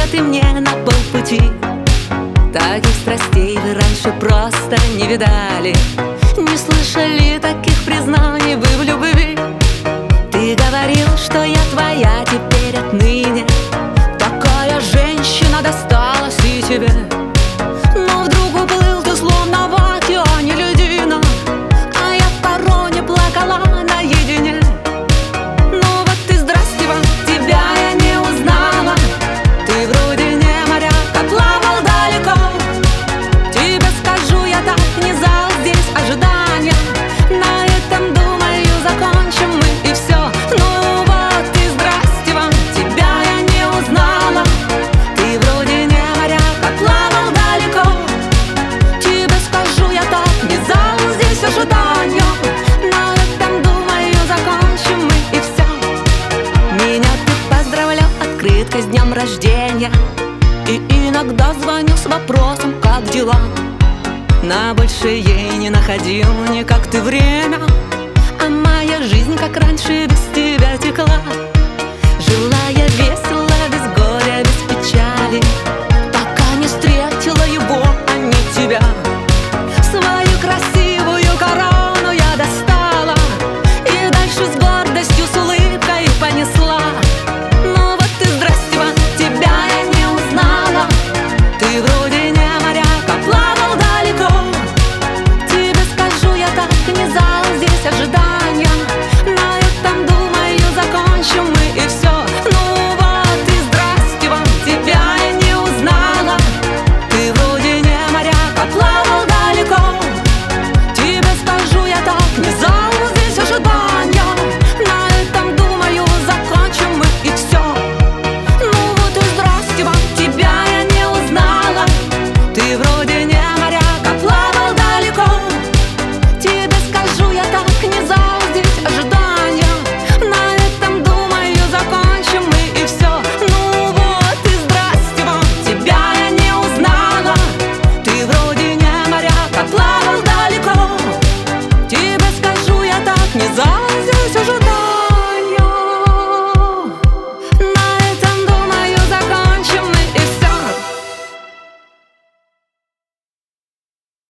ты мне на полпути. Таких страстей вы раньше просто не видали, не слышали таких признаний вы в любви. Ты говорил, что я твоя теперь отныне, такая женщина досталась и тебе. Но вдруг уплыл ты словно в океане льдина, а я в короне плакала наедине. Ну вот и здрасте вам, тебя я не узнала. Ты вроде не моряк, а плавал далеко. Тебе скажу я так, не зал здесь ожидания. На этом, думаю, закончим мы и все. Ну вот и здрасте вам, тебя я не узнала. Ты вроде не моряк, а плавал далеко. Тебе скажу я так, не зал здесь ожидания. На этом, думаю, закончим мы и все. Меня ты поздравлял открыткой с днем рождения, и иногда звонил с вопросом, как дела. На больше ей не находил никак ты время, а моя жизнь, как раньше, без тебя текла.